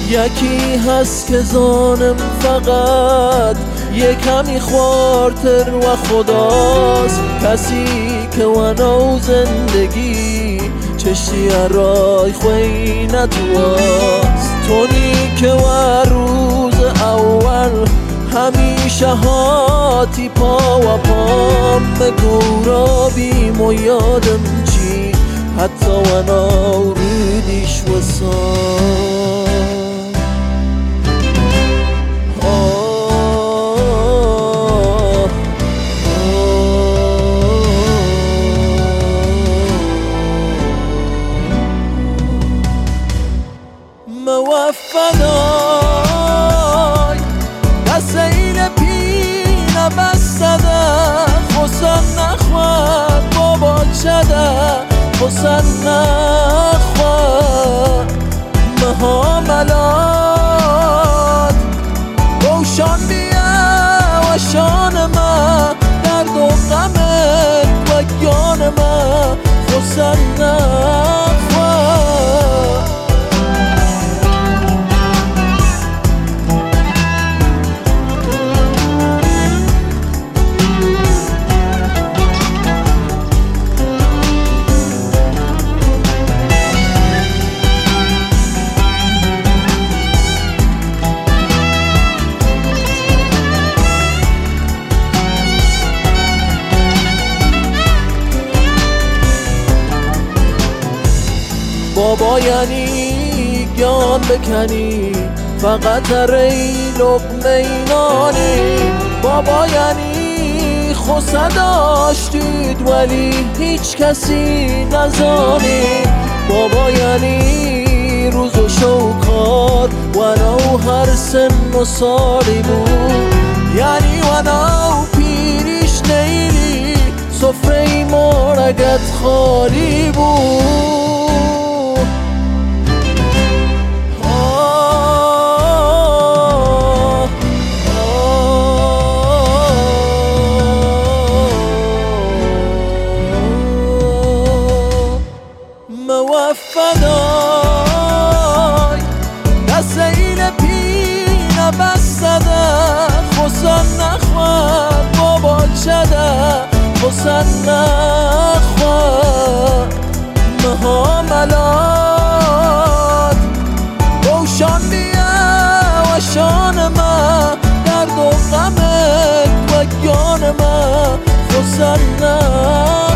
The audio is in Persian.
یکی هست که زانم فقط یه کمی خوارتر و خداست، کسی که ونو زندگی چشتی رای خوی نتواست. تونی که و روز اول همیشه هاتی پا و پام بگورا بیم و یادم چی حتی ونو رودیش و سام. موفدای دستیل پینه بستده خسن نخواه بابا چده خسن نخواه مهاملات روشان بیا و شان ما درد و غمت و گیان ما خسن نخواه. بابا یعنی گیان بکنی فقط ری لقمه نانی، بابا یعنی خوصه داشتید ولی هیچ کسی نزانی، بابا یعنی روز و شوکار ونو هر سن و سالی بود، یعنی ونو پیریش نیلی سفره مرگت خالی بود. موفدای دستیل پینه بستده خسن نخواه بابا چده خسن نخواه مهاملات روشان بیا و شان ما درد و غمت و گیان ما خسن نخواه.